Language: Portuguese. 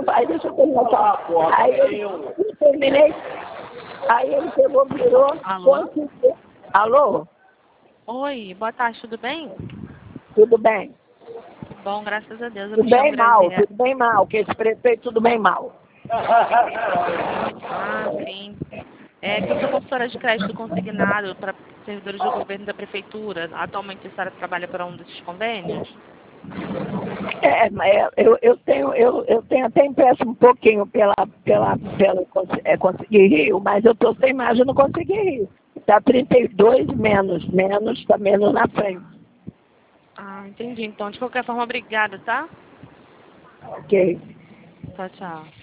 deixa eu terminar só. Aí eu terminei, aí ele pegou, virou. Alô? Alô? Oi, boa tarde, tudo bem? Tudo bem? Bom, graças a Deus, eu Tudo me chamo bem mal, Graziella. tudo bem mal, que esse prefeito tudo bem mal. Ah, sim. É que eu sou consultora de crédito consignado para servidores do governo e da prefeitura. Atualmente a senhora trabalha para um desses convênios? Eu tenho até empréstimo um pouquinho conseguir Rio, mas eu tô sem margem, não consegui Rio. Tá 32 tá menos na frente. Ah, entendi. Então, de qualquer forma, obrigada, tá? Ok. Tchau, tchau.